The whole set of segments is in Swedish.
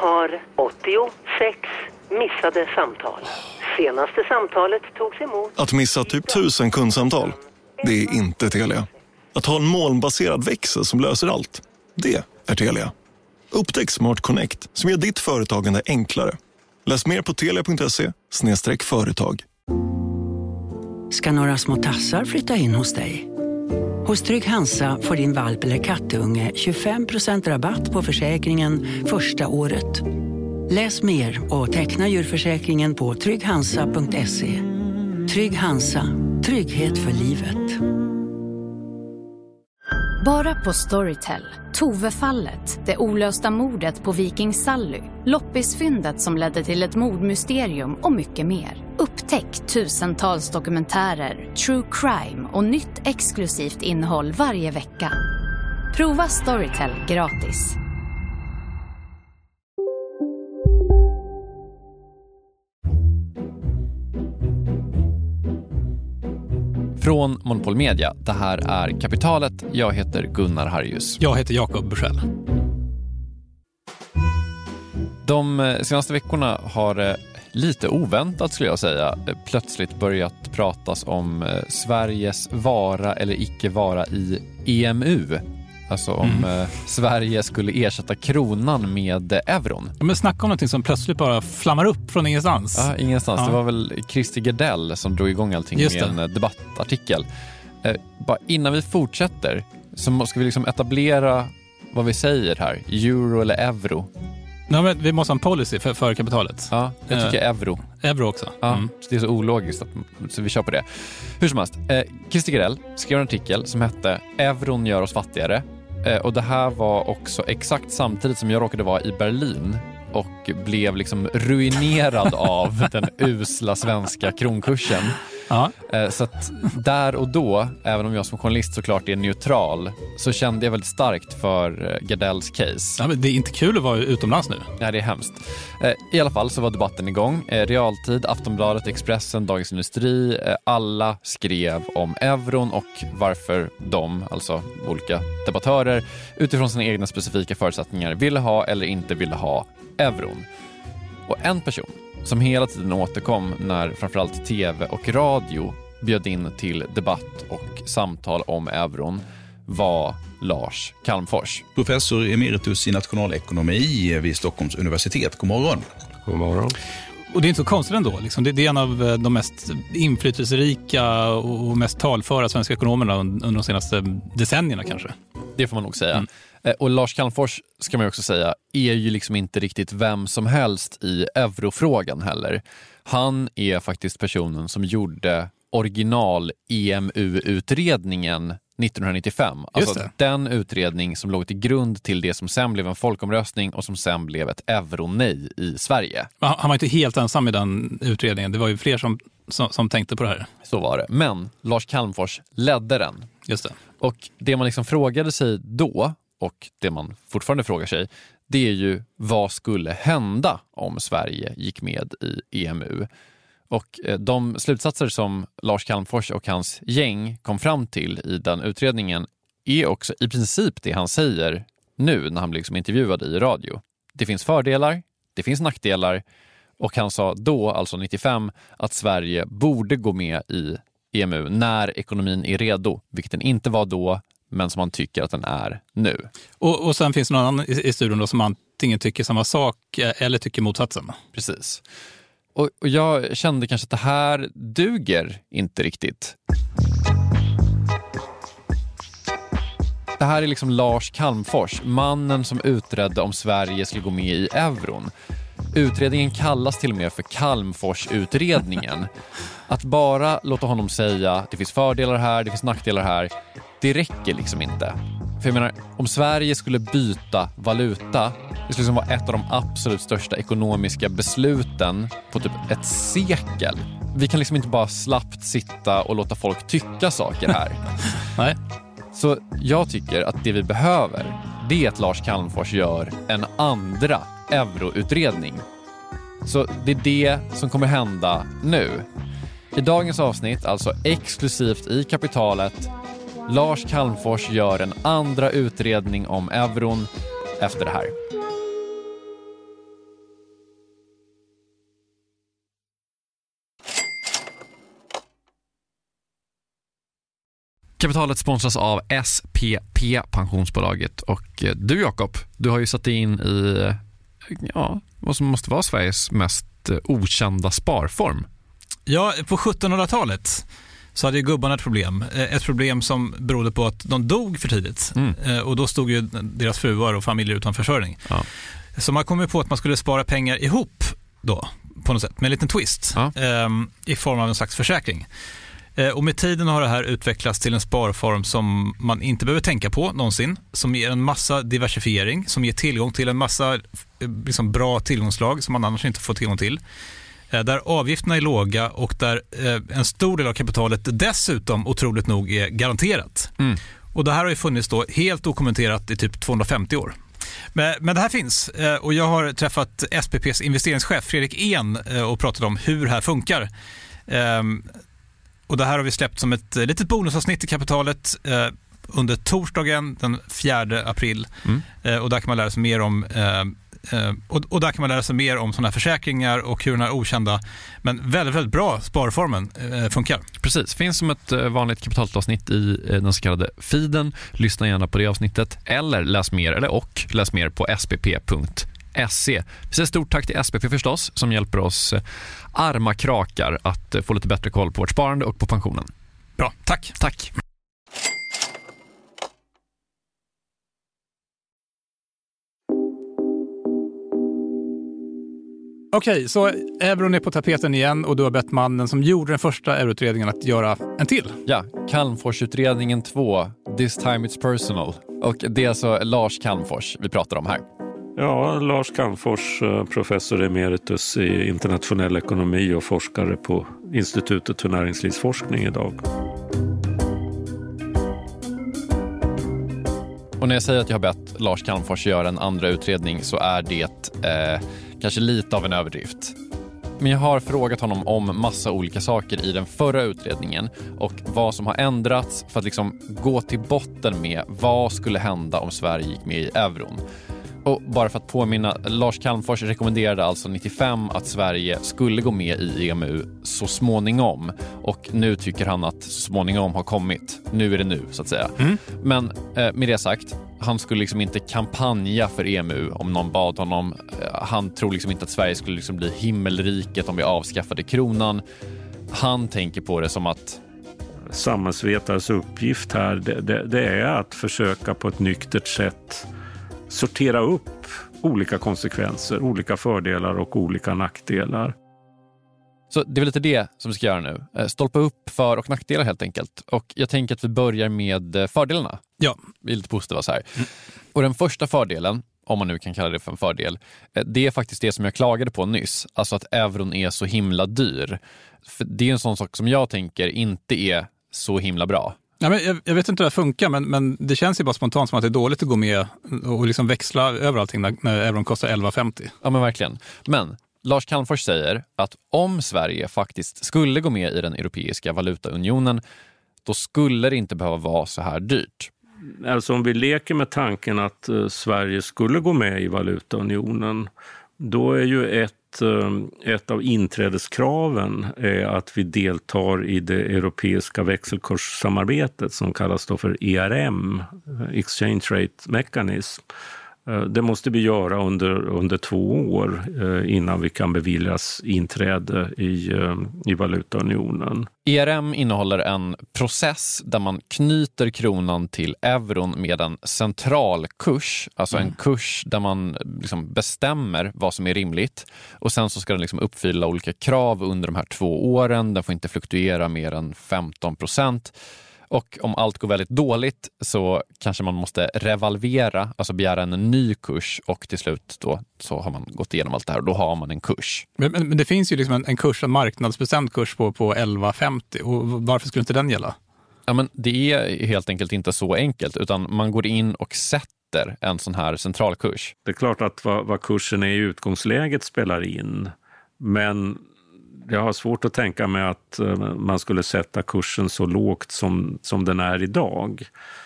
har 86 missade samtal. Senaste samtalet togs emot. Att missa typ 1000 kundsamtal, det är inte Telia. Att ha en molnbaserad växel som löser allt, det är Telia. Upptäck Smart Connect som gör ditt företagande enklare. Läs mer på telia.se/företag. Ska några små tassar flytta in hos dig? Hos Trygg Hansa får din valp eller kattunge 25% rabatt på försäkringen första året. Läs mer och teckna djurförsäkringen på trygghansa.se. Trygg Hansa, trygghet för livet. Bara på Storytel. Tove-fallet, det olösta mordet på Viking Sally, loppisfyndet som ledde till ett mordmysterium och mycket mer. Upptäck tusentals dokumentärer, true crime och nytt exklusivt innehåll varje vecka. Prova Storytel gratis. Från Monopol Media, det här är Kapitalet. Jag heter Gunnar Harjus. Jag heter Jakob Bursell. De senaste veckorna har lite oväntat, skulle jag säga, plötsligt börjat pratas om Sveriges vara eller icke vara i EMU. Alltså om Sverige skulle ersätta kronan med euron. Ja, men snacka om någonting som plötsligt bara flammar upp från ingenstans. Ja, ingenstans. Ja. Det var väl Christer Gardell som drog igång allting med en debattartikel. Bara innan vi fortsätter så ska vi liksom etablera vad vi säger här. Euro eller euro? Ja, men vi måste ha en policy för kapitalet. Ja, jag tycker euro. Euro också. Ja, så det är så ologiskt så vi kör på det. Hur som helst, Christer Gardell skrev en artikel som hette "Euron gör oss fattigare". Och det här var också exakt samtidigt som jag råkade vara i Berlin och blev liksom ruinerad av den usla svenska kronkursen. Ja. Så att där och då, även om jag som journalist såklart är neutral, så kände jag väldigt starkt för Gardells case. Ja, men det är inte kul att vara utomlands nu. Nej, det är hemskt. I alla fall så var debatten igång. Realtid, Aftonbladet, Expressen, Dagens Industri, alla skrev om euron och varför de, alltså olika debattörer, utifrån sina egna specifika förutsättningar ville ha eller inte ville ha euron. Och en person som hela tiden återkom när framförallt tv och radio bjöd in till debatt och samtal om euron var Lars Calmfors. Professor emeritus i nationalekonomi vid Stockholms universitet. God morgon. God morgon. Och det är inte så konstigt ändå. Liksom. Det är en av de mest inflytelserika och mest talföra svenska ekonomerna under de senaste decennierna kanske. Det får man nog säga. Och Lars Calmfors, ska man också säga, är ju liksom inte riktigt vem som helst i eurofrågan heller. Han är faktiskt personen som gjorde original EMU-utredningen 1995. Alltså den utredning som låg till grund till det som sen blev en folkomröstning och som sen blev ett euronej i Sverige. Han var inte helt ensam i den utredningen. Det var ju fler som tänkte på det här. Så var det. Men Lars Calmfors ledde den. Just det. Och det man liksom frågade sig då, och det man fortfarande frågar sig, det är ju vad skulle hända om Sverige gick med i EMU? Och de slutsatser som Lars Calmfors och hans gäng kom fram till i den utredningen är också i princip det han säger nu när han blir liksom intervjuad i radio. Det finns fördelar, det finns nackdelar, och han sa då, alltså 95, att Sverige borde gå med i EMU när ekonomin är redo, vilket den inte var då, men som man tycker att den är nu. Och sen finns det någon annan i studion då som antingen tycker samma sak eller tycker motsatsen. Precis. Och jag kände kanske att det här duger inte riktigt. Det här är liksom Lars Calmfors, mannen som utredde om Sverige skulle gå med i euron. Utredningen kallas till och med för Calmfors-utredningen. Att bara låta honom säga att det finns fördelar här, det finns nackdelar här, det räcker liksom inte. För jag menar, om Sverige skulle byta valuta, det skulle liksom vara ett av de absolut största ekonomiska besluten på typ ett sekel. Vi kan liksom inte bara slappt sitta och låta folk tycka saker här. Nej. Så jag tycker att det vi behöver, det är att Lars Calmfors gör en andra euroutredning. Så det är det som kommer hända nu. I dagens avsnitt, alltså exklusivt i Kapitalet, Lars Calmfors gör en andra utredning om euron efter det här. Kapitalet sponsras av SPP, pensionsbolaget. Och du Jakob, du har ju satt in i vad som måste vara Sveriges mest okända sparform. Ja, på 1700-talet så hade ju gubbarna ett problem. Ett problem som berodde på att de dog för tidigt. Och då stod ju deras fruar och familjer utan försörjning. Ja. Så man kom ju på att man skulle spara pengar ihop då, på något sätt, med en liten twist. Ja. I form av en slags försäkring. Och med tiden har det här utvecklats till en sparform som man inte behöver tänka på någonsin, som ger en massa diversifiering, som ger tillgång till en massa liksom bra tillgångslag som man annars inte får tillgång till. Där avgifterna är låga och där en stor del av kapitalet dessutom otroligt nog är garanterat. Och det här har ju funnits då helt dokumenterat i typ 250 år. Men det här finns och jag har träffat SPPs investeringschef Fredrik En och pratat om hur det här funkar. Och det här har vi släppt som ett litet bonusavsnitt i kapitalet under torsdagen den 4 april. Och där kan man lära sig mer om och där kan man lära sig mer om sådana här försäkringar och hur den här okända men väldigt, väldigt bra sparformen funkar. Precis, finns som ett vanligt kapitalavsnitt i den så kallade feeden. Lyssna gärna på det avsnittet eller läs mer på spp.se. Vi säger stort tack till SPP förstås som hjälper oss arma krakar att få lite bättre koll på vårt sparande och på pensionen. Bra, tack. Tack. Okej, så euron är på tapeten igen och du har bett mannen som gjorde den första euroutredningen att göra en till. Ja, Calmfors-utredningen 2, This time it's personal. Och det är alltså Lars Calmfors vi pratar om här. Ja, Lars Calmfors, professor emeritus i internationell ekonomi och forskare på Institutet för näringslivsforskning idag. Och när jag säger att jag har bett Lars Calmfors göra en andra utredning så är det kanske lite av en överdrift. Men jag har frågat honom om massa olika saker i den förra utredningen och vad som har ändrats för att liksom gå till botten med vad skulle hända om Sverige gick med i euron. Och bara för att påminna, Lars Calmfors rekommenderade alltså 95 att Sverige skulle gå med i EMU så småningom. Och nu tycker han att så småningom har kommit. Nu är det nu, så att säga. Men med det sagt, han skulle liksom inte kampanja för EMU om någon bad honom. Han tror liksom inte att Sverige skulle liksom bli himmelriket om vi avskaffade kronan. Han tänker på det som att samhällsvetares uppgift här, det är att försöka på ett nyktert sätt sortera upp olika konsekvenser, olika fördelar och olika nackdelar. Så det är väl lite det som vi ska göra nu. Stolpa upp för- och nackdelar helt enkelt. Och jag tänker att vi börjar med fördelarna. Ja. Vi är lite positiva så här. Och den första fördelen, om man nu kan kalla det för en fördel, det är faktiskt det som jag klagade på nyss. Alltså att euron är så himla dyr. För det är en sån sak som jag tänker inte är så himla bra. Ja, men jag vet inte hur det funkar, men det känns ju bara spontant som att det är dåligt att gå med och liksom växla över allting när euron kostar 11,50. Ja, men verkligen. Men Lars Calmfors säger att om Sverige faktiskt skulle gå med i den europeiska valutaunionen, då skulle det inte behöva vara så här dyrt. Alltså om vi leker med tanken att Sverige skulle gå med i valutaunionen, då är ju ett av inträdeskraven är att vi deltar i det europeiska växelkurssamarbetet som kallas då för ERM, Exchange Rate Mechanism. Det måste vi göra under 2 år innan vi kan beviljas inträde i valutaunionen. ERM innehåller en process där man knyter kronan till euron med en central kurs, alltså en kurs där man liksom bestämmer vad som är rimligt och sen så ska den liksom uppfylla olika krav under de här 2 åren. Den får inte fluktuera mer än 15%. Och om allt går väldigt dåligt så kanske man måste revalvera, alltså begära en ny kurs och till slut då så har man gått igenom allt det här och då har man en kurs. Men det finns ju liksom en kurs, en marknadsbestämd kurs på 11,50 och varför skulle inte den gälla? Ja, men det är helt enkelt inte så enkelt utan man går in och sätter en sån här centralkurs. Det är klart att vad kursen är i utgångsläget spelar in, men jag har svårt att tänka mig att man skulle sätta kursen så lågt som den är idag.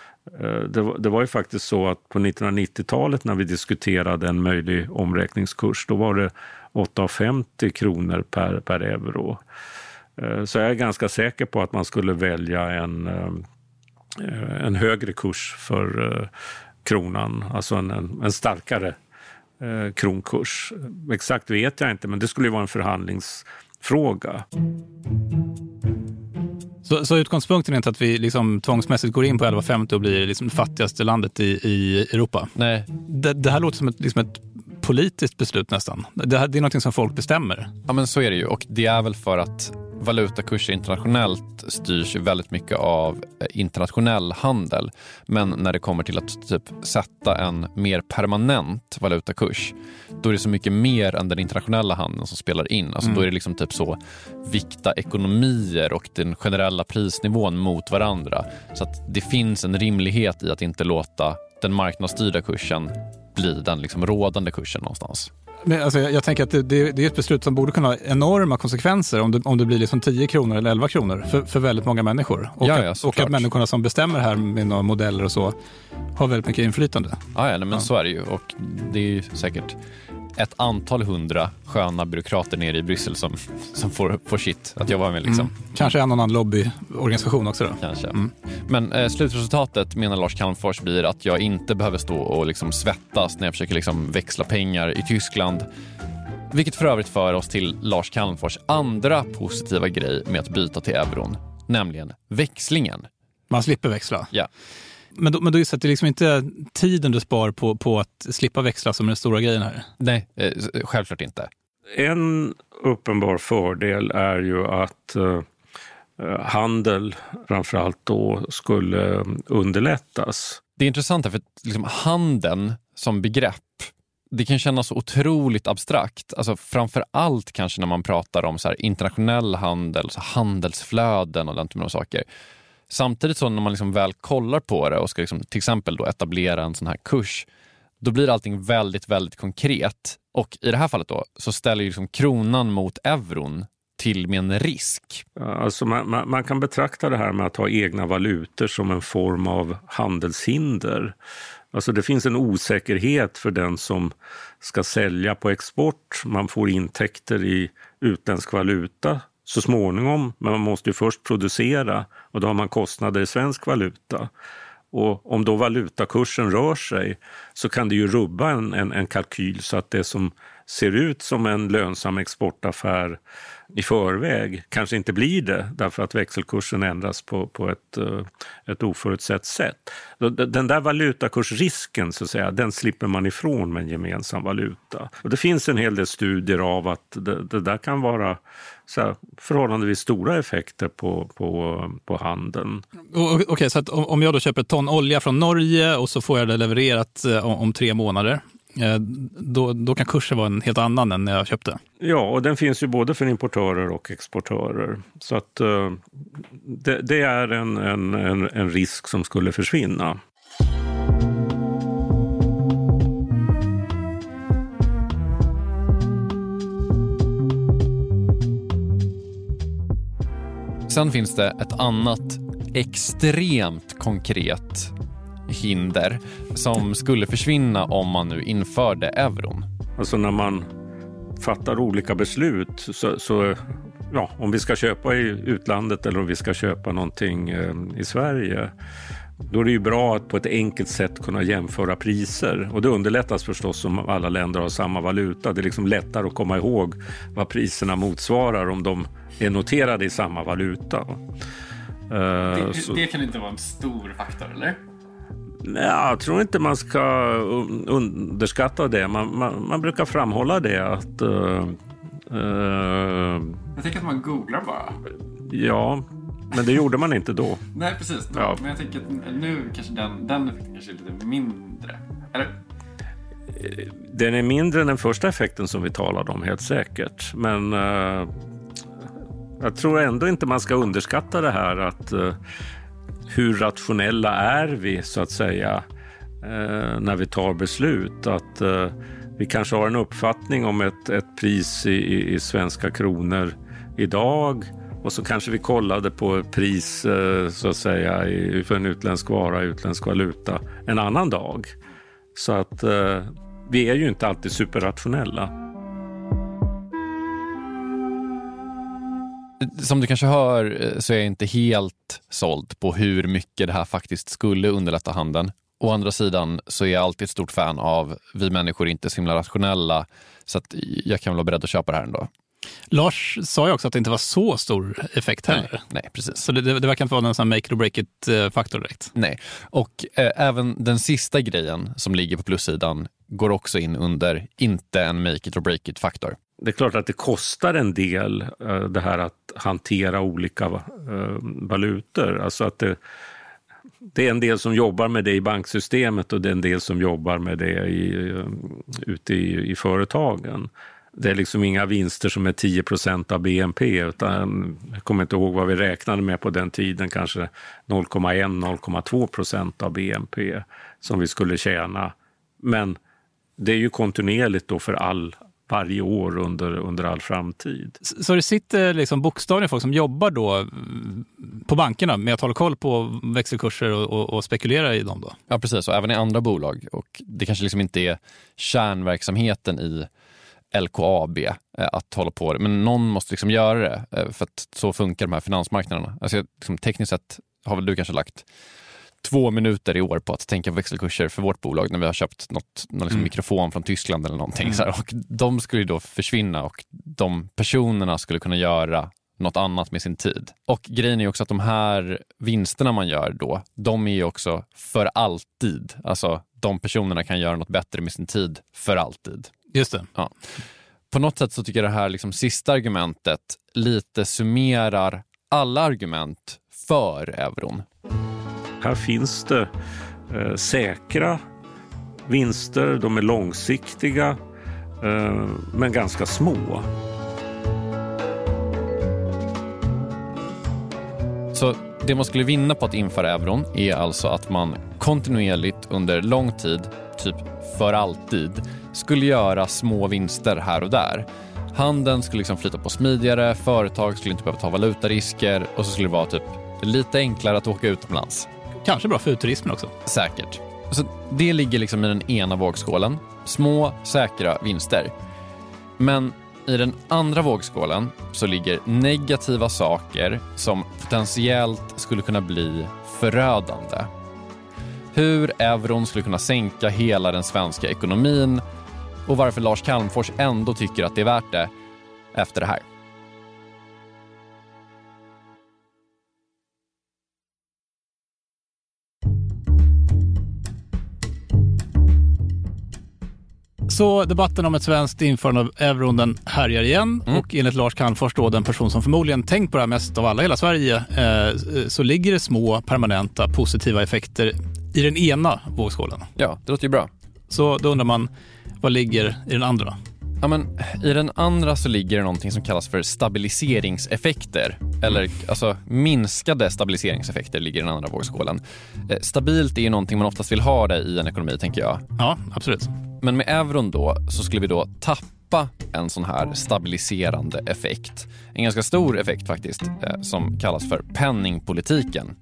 Det var ju faktiskt så att på 1990-talet när vi diskuterade en möjlig omräkningskurs, då var det 8,50 kronor per euro. Så jag är ganska säker på att man skulle välja en högre kurs för kronan, alltså en starkare kronkurs. Exakt vet jag inte, men det skulle ju vara en förhandlingsfråga. Så utgångspunkten är inte att vi liksom tvångsmässigt går in på 11,50 och blir liksom det fattigaste landet i Europa? Nej. Det här låter som ett politiskt beslut nästan. Det är något som folk bestämmer. Ja, men så är det ju. Och det är väl för att valutakurser internationellt styrs väldigt mycket av internationell handel. Men när det kommer till att typ sätta en mer permanent valutakurs, då är det så mycket mer än den internationella handeln som spelar in. Alltså då är det liksom typ så vikta ekonomier och den generella prisnivån mot varandra. Så att det finns en rimlighet i att inte låta den marknadsstyrda kursen bli den liksom rådande kursen någonstans. Men alltså, jag tänker att det är ett beslut som borde kunna ha enorma konsekvenser om det blir liksom 10 kronor eller 11 kronor för väldigt många människor. Och, och att människorna som bestämmer här med några modeller och så har väldigt mycket inflytande. Ja, men så är det ju. Och det är ju säkert ett antal 100 sköna byråkrater nere i Bryssel som får shit att jobba med liksom. Kanske en annan lobbyorganisation också då. Kanske. Men slutresultatet, menar Lars Calmfors, blir att jag inte behöver stå och liksom svettas när jag försöker liksom växla pengar i Tyskland. Vilket för övrigt för oss till Lars Calmfors andra positiva grej med att byta till euron, nämligen växlingen. Man slipper växla. Ja. Men då är det så att det liksom inte tiden du spar på att slippa växla som är den stora grejen här? Nej, självklart inte. En uppenbar fördel är ju att handel framförallt då skulle underlättas. Det är intressant för att liksom handeln som begrepp, det kan kännas så otroligt abstrakt. Alltså framför allt kanske när man pratar om så här internationell handel, så handelsflöden och den typen av saker. Samtidigt så när man liksom väl kollar på det och ska liksom till exempel då etablera en sån här kurs, då blir allting väldigt, väldigt konkret. Och i det här fallet då så ställer ju liksom kronan mot euron till med en risk. Alltså man kan betrakta det här med att ha egna valutor som en form av handelshinder. Alltså det finns en osäkerhet för den som ska sälja på export. Man får intäkter i utländsk valuta så småningom, men man måste ju först producera och då har man kostnader i svensk valuta. Och om då valutakursen rör sig så kan det ju rubba en kalkyl så att det som ser ut som en lönsam exportaffär i förväg kanske inte blir det därför att växelkursen ändras på ett oförutsett sätt. Den där valutakursrisken så att säga, den slipper man ifrån med en gemensam valuta. Och det finns en hel del studier av att det där kan vara så här, förhållandevis stora effekter på handeln. Okej, så att om jag då köper ett ton olja från Norge och så får jag det levererat om 3 månader, då kan kursen vara en helt annan än när jag köpte. Ja, och den finns ju både för importörer och exportörer. Så att det är en risk som skulle försvinna. Sen finns det ett annat extremt konkret hinder som skulle försvinna om man nu införde euron. Alltså när man fattar olika beslut så ja, om vi ska köpa i utlandet eller om vi ska köpa någonting i Sverige, då är det ju bra att på ett enkelt sätt kunna jämföra priser. Och det underlättas förstås om alla länder har samma valuta. Det är liksom lättare att komma ihåg vad priserna motsvarar om de är noterade i samma valuta. Det kan inte vara en stor faktor, eller? Nej, jag tror inte man ska underskatta det. Man brukar framhålla det att... jag tänker att man googlar bara. Ja, men det gjorde man inte då. Nej, precis. Då. Ja. Men jag tänker att nu kanske den effekten kanske är lite mindre. Eller? Den är mindre än den första effekten som vi talade om, helt säkert. Men jag tror ändå inte man ska underskatta det här att... hur rationella är vi så att säga när vi tar beslut, att vi kanske har en uppfattning om ett pris i svenska kronor idag och så kanske vi kollade på ett pris så att säga för en utländsk vara, utländsk valuta en annan dag. Så att vi är ju inte alltid superrationella. Som du kanske hör så är jag inte helt såld på hur mycket det här faktiskt skulle underlätta handeln. Å andra sidan så är jag alltid ett stort fan av vi människor är inte så himla rationella, så att jag kan vara beredd att köpa det här ändå. Lars sa ju också att det inte var så stor effekt heller. Nej, precis. Så det verkar inte vara en sån make it or break it-faktor direkt. Nej, och även den sista grejen som ligger på plussidan går också in under inte en make it or break it-faktor. Det är klart att det kostar en del det här att hantera olika valutor. Alltså att det är en del som jobbar med det i banksystemet och det är en del som jobbar med det ute i företagen. Det är liksom inga vinster som är 10% av BNP, utan jag kommer inte ihåg vad vi räknade med på den tiden, kanske 0,1-0,2% av BNP som vi skulle tjäna. Men det är ju kontinuerligt då för varje år under all framtid. Så det sitter liksom bokstavligen folk som jobbar då på bankerna med att hålla koll på växelkurser och spekulera i dem då? Ja, precis. Och även i andra bolag. Och det kanske liksom inte är kärnverksamheten i LKAB att hålla på det. Men någon måste liksom göra det, för att så funkar de här finansmarknaderna. Alltså liksom, tekniskt sett har väl du kanske lagt 2 minuter i år på att tänka på växelkurser för vårt bolag när vi har köpt någon liksom mikrofon från Tyskland eller någonting. Så här. Och de skulle ju då försvinna och de personerna skulle kunna göra något annat med sin tid. Och grejen är ju också att de här vinsterna man gör då, de är ju också för alltid. Alltså de personerna kan göra något bättre med sin tid för alltid. Just det. Ja. På något sätt så tycker jag det här liksom sista argumentet lite summerar alla argument för euron. Här finns det säkra vinster, de är långsiktiga men ganska små. Så det man skulle vinna på att införa euron är alltså att man kontinuerligt under lång tid, typ för alltid, skulle göra små vinster här och där. Handeln skulle liksom flytta på smidigare, företag skulle inte behöva ta valutarisker och så skulle det vara typ lite enklare att åka utomlands. Kanske bra för turismen också. Säkert. Så det ligger liksom i den ena vågskålen. Små, säkra vinster. Men i den andra vågskålen så ligger negativa saker som potentiellt skulle kunna bli förödande. Hur euron skulle kunna sänka hela den svenska ekonomin och varför Lars Calmfors ändå tycker att det är värt det efter det här. Så debatten om ett svenskt införande av euron den härjar igen och enligt Lars Calmfors då, den person som förmodligen tänkt på det här mest av alla i hela Sverige, så ligger det små permanenta positiva effekter i den ena vågskålen. Ja, det låter ju bra. Så då undrar man, vad ligger i den andra? Ja, men i den andra så ligger det någonting som kallas för stabiliseringseffekter. Eller alltså minskade stabiliseringseffekter ligger i den andra vågskålen. Stabilt är ju någonting man oftast vill ha det i en ekonomi, tänker jag. Ja, absolut. Men med euron då så skulle vi då tappa en sån här stabiliserande effekt. En ganska stor effekt faktiskt, som kallas för penningpolitiken.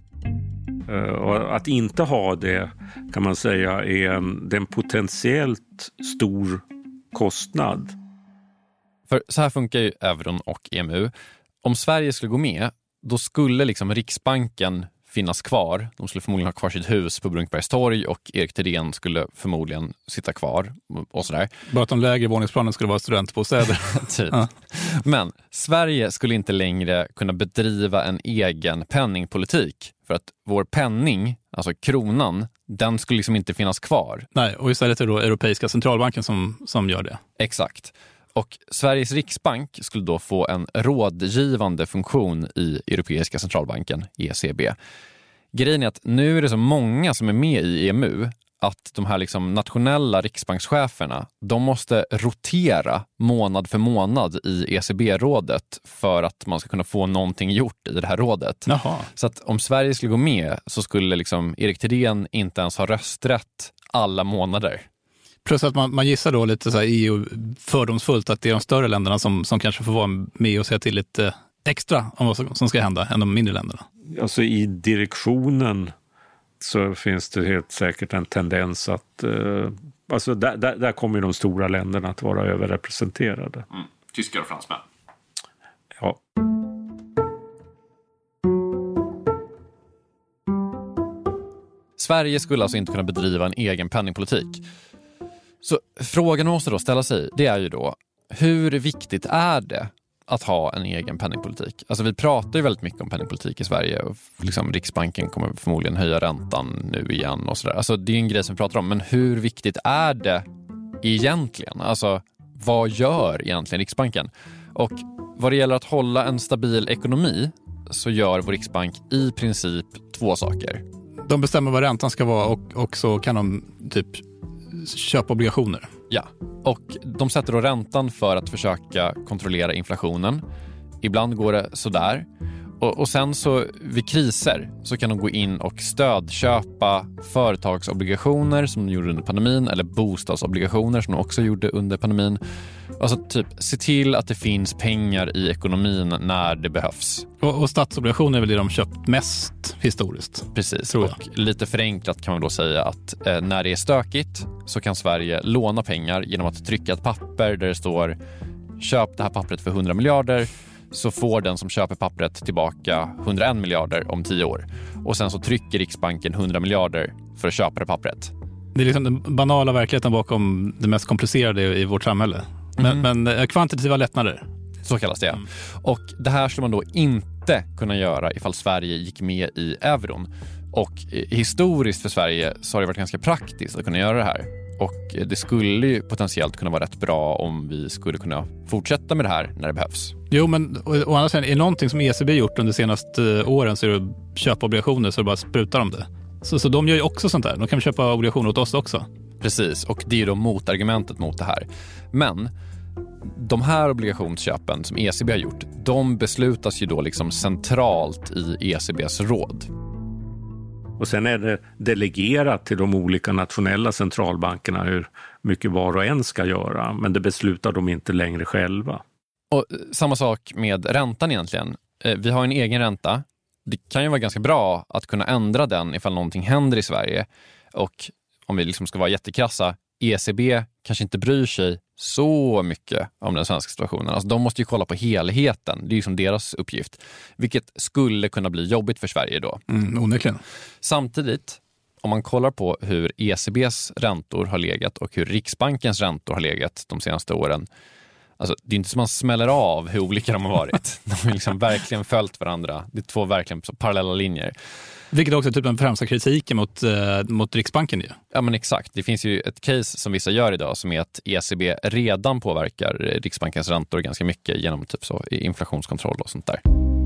Och att inte ha det kan man säga är en potentiellt stor kostnad. För så här funkar ju euron och EMU. Om Sverige skulle gå med, då skulle liksom Riksbanken finnas kvar. De skulle förmodligen ha kvar sitt hus på Brunkebergstorg och Erik Thedéen skulle förmodligen sitta kvar och sådär. Bara att de lägre våningsplanen skulle vara studentbostäder. Typ. Ja. Men Sverige skulle inte längre kunna bedriva en egen penningpolitik för att vår penning, alltså kronan, den skulle liksom inte finnas kvar. Nej, och istället är det då Europeiska centralbanken som gör det. Exakt. Och Sveriges riksbank skulle då få en rådgivande funktion i Europeiska centralbanken, ECB. Grejen är att nu är det så många som är med i EMU att de här liksom nationella riksbankscheferna, de måste rotera månad för månad i ECB-rådet för att man ska kunna få någonting gjort i det här rådet. Jaha. Så att om Sverige skulle gå med så skulle liksom Erik Thedéen inte ens ha rösträtt alla månader. Plus att man gissar då lite så här EU-fördomsfullt att det är de större länderna som kanske får vara med och säga till lite extra om vad som ska hända än de mindre länderna. Alltså i direktionen så finns det helt säkert en tendens att alltså där kommer de stora länderna att vara överrepresenterade. Tyskar och fransmän. Ja. Sverige skulle alltså inte kunna bedriva en egen penningpolitik. Så frågan måste då ställa sig, det är ju då, hur viktigt är det att ha en egen penningpolitik? Alltså vi pratar ju väldigt mycket om penningpolitik i Sverige och liksom Riksbanken kommer förmodligen höja räntan nu igen och sådär. Alltså det är en grej som vi pratar om, men hur viktigt är det egentligen? Alltså vad gör egentligen Riksbanken? Och vad det gäller att hålla en stabil ekonomi så gör vår Riksbank i princip 2 saker. De bestämmer vad räntan ska vara och så kan de typ köpa obligationer. Ja, och de sätter då räntan för att försöka kontrollera inflationen. Ibland går det sådär. Och sen så vid kriser så kan de gå in och stödköpa företagsobligationer som de gjorde under pandemin eller bostadsobligationer som de också gjorde under pandemin. Alltså typ se till att det finns pengar i ekonomin när det behövs. Och statsobligationer är väl det de köpt mest historiskt. Precis, och lite förenklat kan man då säga att när det är stökigt så kan Sverige låna pengar genom att trycka ett papper där det står köp det här pappret för 100 miljarder. Så får den som köper pappret tillbaka 101 miljarder om 10 år. Och sen så trycker Riksbanken 100 miljarder för att köpa det pappret. Det är liksom den banala verkligheten bakom det mest komplicerade i vårt samhälle. Men kvantitativa lättnader. Så kallas det. Och det här skulle man då inte kunna göra ifall Sverige gick med i euron. Och historiskt för Sverige så har det varit ganska praktiskt att kunna göra det här. Och det skulle ju potentiellt kunna vara rätt bra om vi skulle kunna fortsätta med det här när det behövs. Jo, men å andra sidan är någonting som ECB gjort under de senaste åren så är det att köpa obligationer så bara sprutar de det. Så de gör ju också sånt där. De kan köpa obligationer åt oss också. Precis, och det är ju då motargumentet mot det här. Men de här obligationsköpen som ECB har gjort, de beslutas ju då liksom centralt i ECBs råd. Och sen är det delegerat till de olika nationella centralbankerna hur mycket var och en ska göra. Men det beslutar de inte längre själva. Och samma sak med räntan egentligen. Vi har en egen ränta. Det kan ju vara ganska bra att kunna ändra den ifall någonting händer i Sverige. Och om vi liksom ska vara jättekrassa, ECB kanske inte bryr sig så mycket om den svenska situationen. Alltså de måste ju kolla på helheten. Det är ju som deras uppgift. Vilket skulle kunna bli jobbigt för Sverige då. Onekligen. Samtidigt, om man kollar på hur ECBs räntor har legat och hur Riksbankens räntor har legat de senaste åren. Alltså, det är inte som man smäller av hur olika de har varit. De har liksom verkligen följt varandra. Det är 2 verkligen parallella linjer. Vilket också är typ den främsta kritiken mot Riksbanken ju. Ja men exakt. Det finns ju ett case som vissa gör idag som är att ECB redan påverkar Riksbankens räntor ganska mycket genom typ så inflationskontroll och sånt där.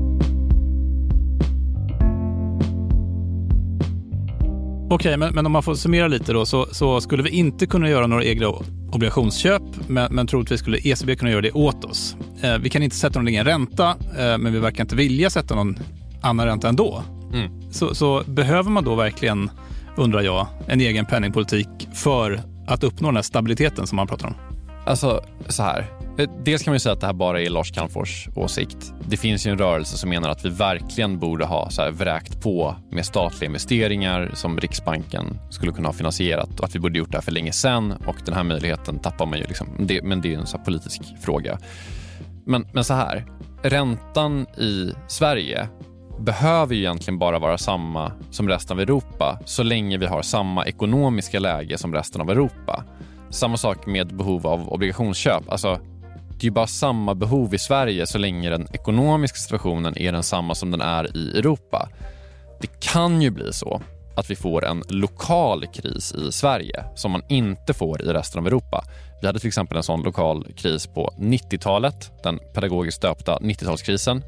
Okej, men om man får summera lite då så skulle vi inte kunna göra några egna obligationsköp men troligtvis skulle ECB kunna göra det åt oss. Vi kan inte sätta någon egen ränta men vi verkar inte vilja sätta någon annan ränta ändå. Så behöver man då verkligen, undrar jag, en egen penningpolitik för att uppnå den här stabiliteten som man pratar om? Alltså så här. Dels kan man ju säga att det här bara är Lars Calmfors åsikt. Det finns ju en rörelse som menar att vi verkligen borde ha så här vräkt på med statliga investeringar som Riksbanken skulle kunna ha finansierat och att vi borde gjort det här för länge sedan och den här möjligheten tappar man ju liksom. Men det är ju en så här politisk fråga. Men så här, räntan i Sverige behöver ju egentligen bara vara samma som resten av Europa så länge vi har samma ekonomiska läge som resten av Europa. Samma sak med behov av obligationsköp. Alltså, det är ju bara samma behov i Sverige så länge den ekonomiska situationen är densamma som den är i Europa. Det kan ju bli så att vi får en lokal kris i Sverige som man inte får i resten av Europa. Vi hade till exempel en sån lokal kris på 90-talet, den pedagogiskt döpta 90-talskrisen.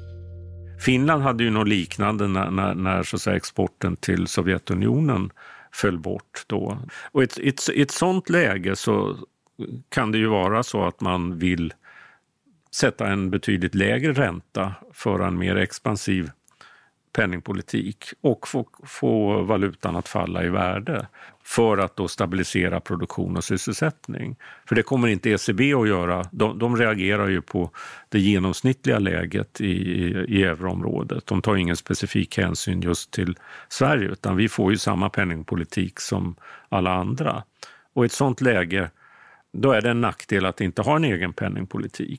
Finland hade ju något liknande när så att säga, exporten till Sovjetunionen föll bort då. Och i ett sånt läge så kan det ju vara så att man vill sätta en betydligt lägre ränta för en mer expansiv penningpolitik och få valutan att falla i värde för att då stabilisera produktion och sysselsättning. För det kommer inte ECB att göra. De reagerar ju på det genomsnittliga läget i euroområdet. De tar ingen specifik hänsyn just till Sverige utan vi får ju samma penningpolitik som alla andra. Och i ett sånt läge då är det en nackdel att inte ha en egen penningpolitik.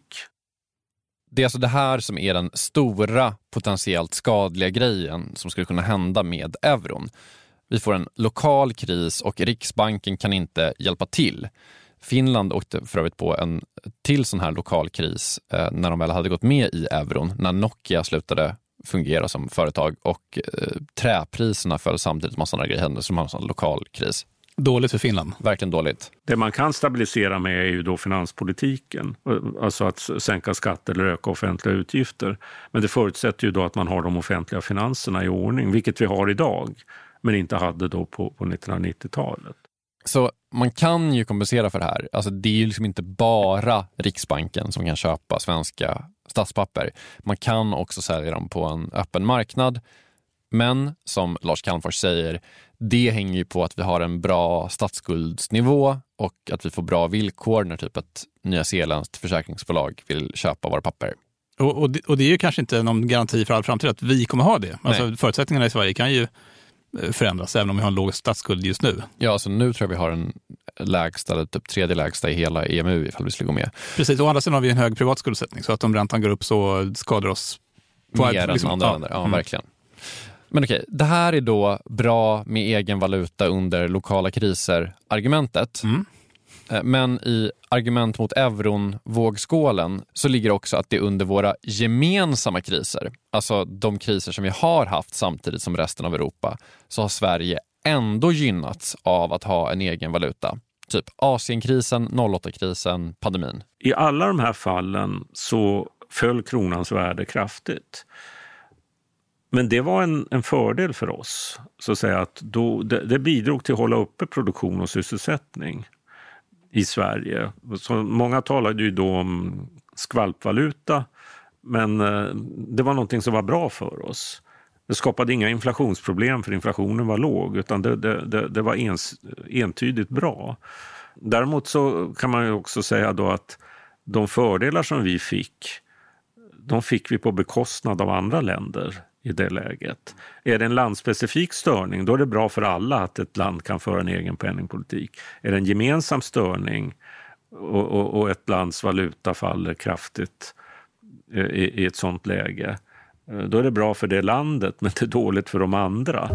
Det är alltså det här som är den stora potentiellt skadliga grejen som skulle kunna hända med euron. Vi får en lokal kris och Riksbanken kan inte hjälpa till. Finland åkte för övrigt på en till sån här lokal kris när de väl hade gått med i euron, när Nokia slutade fungera som företag och träpriserna föll samtidigt, massa andra grejer hände som har en sån lokal kris. Dåligt för Finland. Verkligen dåligt. Det man kan stabilisera med är ju då finanspolitiken. Alltså att sänka skatter eller öka offentliga utgifter. Men det förutsätter ju då att man har de offentliga finanserna i ordning, vilket vi har idag, men inte hade då på 1990-talet. Så man kan ju kompensera för det här. Alltså det är ju liksom inte bara Riksbanken som kan köpa svenska statspapper. Man kan också sälja dem på en öppen marknad. Men som Lars Calmfors säger, det hänger ju på att vi har en bra statsskuldsnivå och att vi får bra villkor när typ ett nyzeeländskt försäkringsbolag vill köpa våra papper. Och det är ju kanske inte någon garanti för all framtid att vi kommer ha det. Alltså förutsättningarna i Sverige kan ju förändras även om vi har en låg statsskuld just nu. Ja, alltså nu tror jag vi har en lägsta eller typ tredje lägsta i hela EMU ifall vi skulle gå med. Precis, och andra sidan har vi en hög privat skuldsättning så att om räntan går upp så skadar oss på mer än andra länder. Ja, verkligen. Men okej, det här är då bra med egen valuta under lokala kriser argumentet. Men i argument mot euron vågskålen så ligger också att det under våra gemensamma kriser, alltså de kriser som vi har haft samtidigt som resten av Europa, så har Sverige ändå gynnats av att ha en egen valuta. Typ Asienkrisen, 08-krisen, pandemin. I alla de här fallen så föll kronans värde kraftigt. Men det var en fördel för oss, så att säga, att det bidrog till att hålla uppe produktion och sysselsättning i Sverige. Så många talade ju då om skvalpvaluta, men det var någonting som var bra för oss. Det skapade inga inflationsproblem för inflationen var låg, utan det var entydigt bra. Däremot så kan man ju också säga då att de fördelar som vi fick, de fick vi på bekostnad av andra länder i det läget. Är det en landspecifik störning, då är det bra för alla att ett land kan föra en egen penningpolitik. Är det en gemensam störning och ett lands valuta faller kraftigt i ett sånt läge, då är det bra för det landet, men det är dåligt för de andra.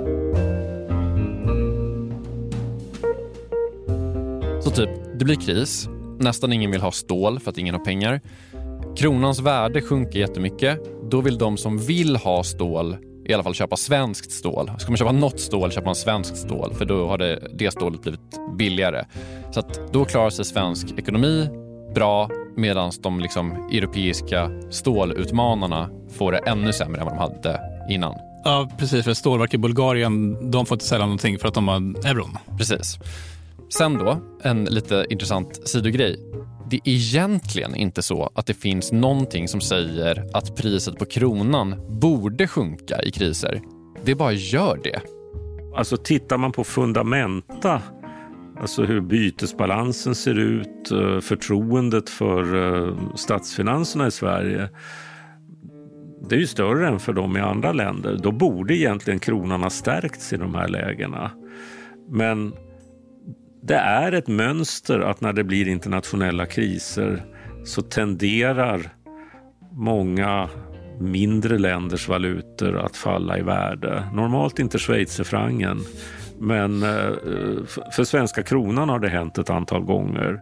Så typ, det blir kris. Nästan ingen vill ha stål för att ingen har pengar. Kronans värde sjunker jättemycket. Då vill de som vill ha stål i alla fall köpa svenskt stål. Ska man köpa något stål köper man svenskt stål, för då har det stålet blivit billigare. Så att då klarar sig svensk ekonomi bra, medan de liksom europeiska stålutmanarna får det ännu sämre än vad de hade innan. Ja, precis. För stålverk i Bulgarien, de får inte sälja någonting för att de har euron. Precis. Sen då, en lite intressant sidogrej. Det är egentligen inte så att det finns någonting som säger att priset på kronan borde sjunka i kriser. Det bara gör det. Alltså tittar man på fundamenta, alltså hur bytesbalansen ser ut, förtroendet för statsfinanserna i Sverige, det är ju större än för dem i andra länder. Då borde egentligen kronan ha stärkts i de här lägena. Men det är ett mönster att när det blir internationella kriser så tenderar många mindre länders valutor att falla i värde. Normalt inte schweizerfrancen, men för svenska kronan har det hänt ett antal gånger.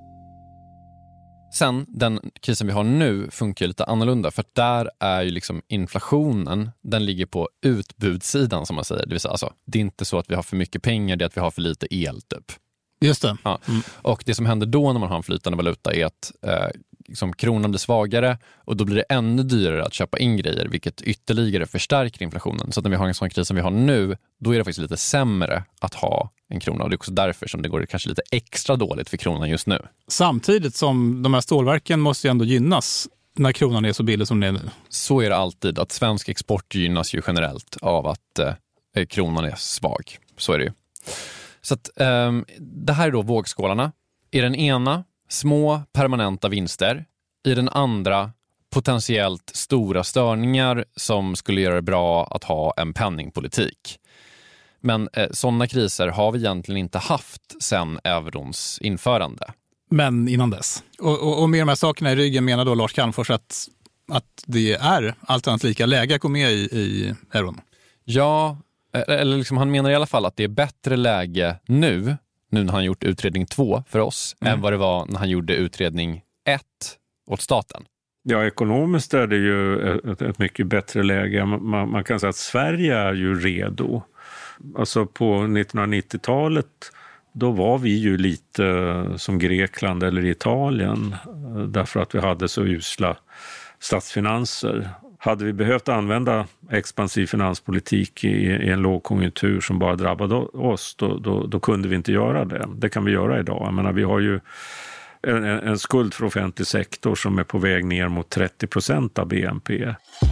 Sen, den krisen vi har nu funkar lite annorlunda, för där är ju liksom inflationen, den ligger på utbudssidan som man säger. Det vill säga, alltså, det är inte så att vi har för mycket pengar, det är att vi har för lite el typ. Just det. Ja. Och det som händer då när man har en flytande valuta är att liksom kronan blir svagare och då blir det ännu dyrare att köpa in grejer, vilket ytterligare förstärker inflationen. Så att när vi har en sån kris som vi har nu, då är det faktiskt lite sämre att ha en krona, och det är också därför som det går kanske lite extra dåligt för kronan just nu. Samtidigt som de här stålverken måste ju ändå gynnas när kronan är så billig som det är nu. Så är det alltid, att svensk export gynnas ju generellt av att kronan är svag. Så är det ju. Så att, det här är då vågskålarna. I den ena, små permanenta vinster. I den andra, potentiellt stora störningar som skulle göra det bra att ha en penningpolitik. Men sådana kriser har vi egentligen inte haft sedan eurons införande. Men innan dess. Och med de här sakerna i ryggen menar då Lars Calmfors att det är alternativt lika läge att gå med i euron? Ja, Eller liksom, han menar i alla fall att det är bättre läge nu när han gjort utredning 2 för oss än vad det var när han gjorde utredning 1 åt staten. Ja, ekonomiskt är det ju ett mycket bättre läge. Man kan säga att Sverige är ju redo. Alltså på 1990-talet då var vi ju lite som Grekland eller Italien därför att vi hade så usla statsfinanser. Hade vi behövt använda expansiv finanspolitik i en lågkonjunktur som bara drabbade oss, då kunde vi inte göra det. Det kan vi göra idag. Jag menar, vi har ju en skuld för offentlig sektor som är på väg ner mot 30% av BNP.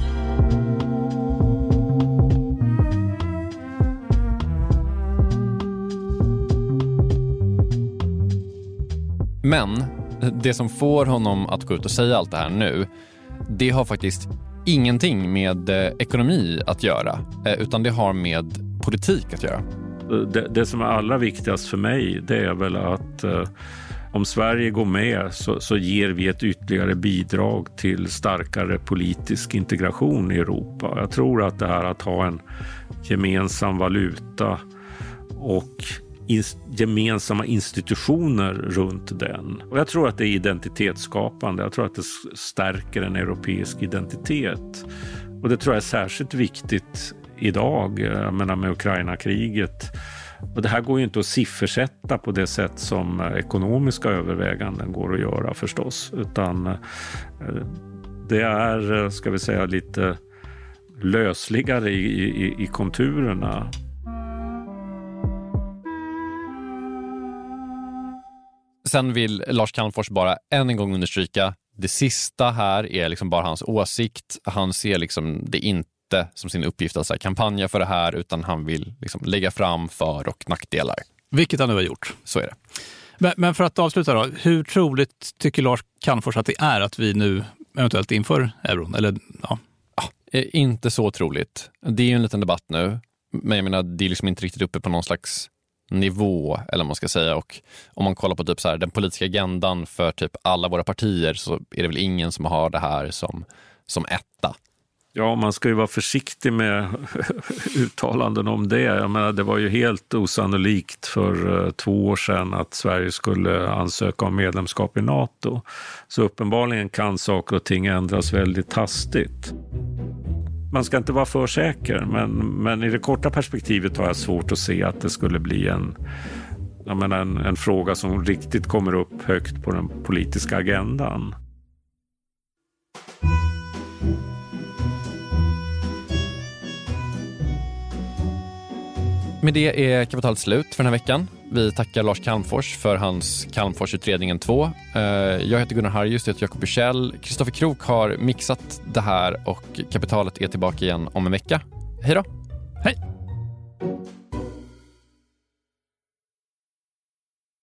Men det som får honom att gå ut och säga allt det här nu, det har faktiskt ingenting med ekonomi att göra, utan det har med politik att göra. Det som är allra viktigast för mig, det är väl att om Sverige går med så ger vi ett ytterligare bidrag till starkare politisk integration i Europa. Jag tror att det här att ha en gemensam valuta och gemensamma institutioner runt den. Och jag tror att det är identitetsskapande. Jag tror att det stärker en europeisk identitet. Och det tror jag är särskilt viktigt idag, jag menar med Ukraina-kriget. Och det här går ju inte att siffersätta på det sätt som ekonomiska överväganden går att göra förstås. Utan det är, ska vi säga, lite lösligare i konturerna. Sen vill Lars Calmfors bara än en gång understryka, det sista här är liksom bara hans åsikt. Han ser liksom det inte som sin uppgift att kampanja för det här, utan han vill liksom lägga fram för- och nackdelar. Vilket han nu har gjort. Så är det. Men för att avsluta då, hur troligt tycker Lars Calmfors att det är att vi nu eventuellt inför euron? Eller, ja. Inte så troligt. Det är ju en liten debatt nu, men jag menar, det är liksom inte riktigt uppe på någon slags nivå, eller man ska säga. Och om man kollar på typ så här, den politiska agendan för typ alla våra partier, så är det väl ingen som har det här som etta. Ja, man ska ju vara försiktig med uttalanden om det. Jag menar, det var ju helt osannolikt för 2 år sedan att Sverige skulle ansöka om medlemskap i NATO. Så uppenbarligen kan saker och ting ändras väldigt hastigt. Man ska inte vara för säker, men i det korta perspektivet har jag svårt att se att det skulle bli en fråga som riktigt kommer upp högt på den politiska agendan. Med det är kapitalet slut för den här veckan. Vi tackar Lars Calmfors för hans Calmfors-utredningen 2. Jag heter Gunnar Harjus, det heter Jakob Bursell. Kristoffer Krook har mixat det här och kapitalet är tillbaka igen om en vecka. Hej då! Hej!